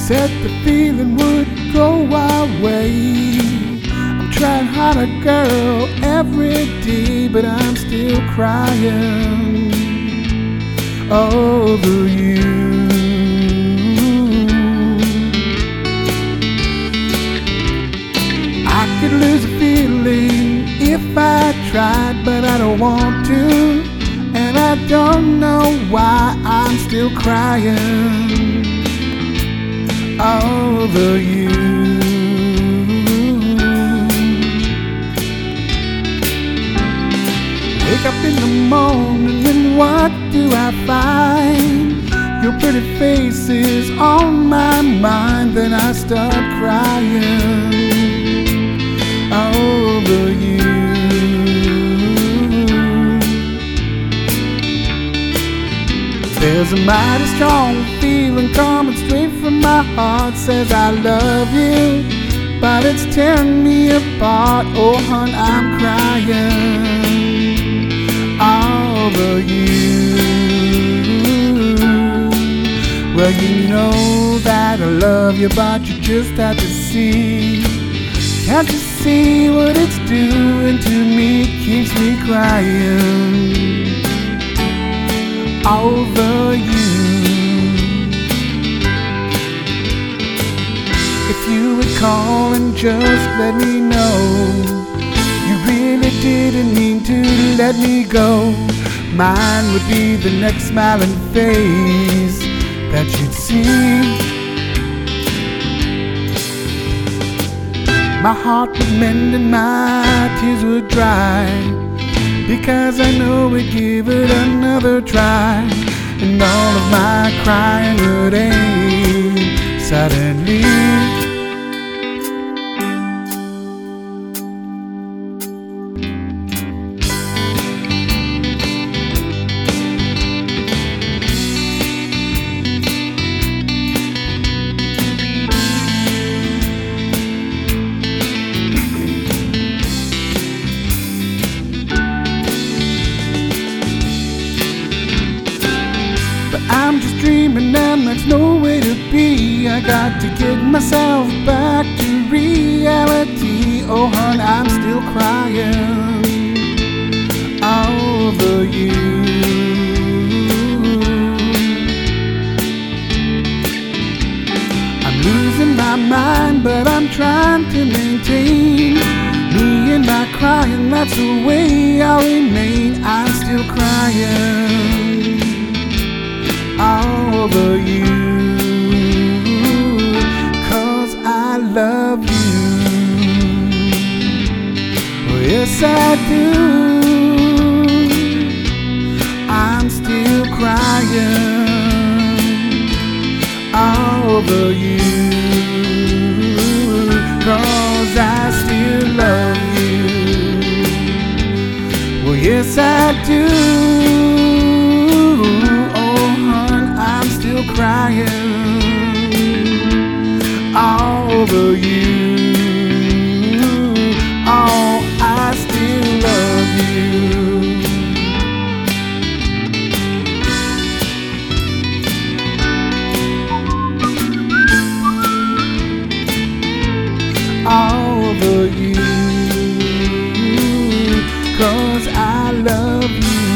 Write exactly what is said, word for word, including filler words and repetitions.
said the feeling would go away. I'm trying harder, girl, every day, but I'm still crying over you. I could lose a feeling if I tried, but I don't want to, and I don't know why I'm still crying over you. Wake up in the morning and what do I find? Your pretty face is on my mind. Then I start crying over you. There's a mighty strong feeling coming straight from my heart, says I love you, but it's tearing me apart. Oh hon, I'm crying over you. Well, you know that I love you, but you just have to see. Can't you see what it's doing to me? It keeps me crying over you. If you would call and just let me know you really didn't mean to let me go, mine would be the next smiling face that you'd see. My heart would mend and my tears would dry, because I know we'd give it another try, and all of my crying would end suddenly. I'm just dreaming and that's no way to be. I got to get myself back to reality. Oh hon, I'm still crying over you. I'm losing my mind, but I'm trying to maintain me and my crying. That's the way I'll remain. I'm still crying over you, 'cause I love you. Oh yes I do. I'm still crying over you, 'cause I still love you. Well yes I do. Crying over you. Oh, I still love you. Over you, 'cause I love you.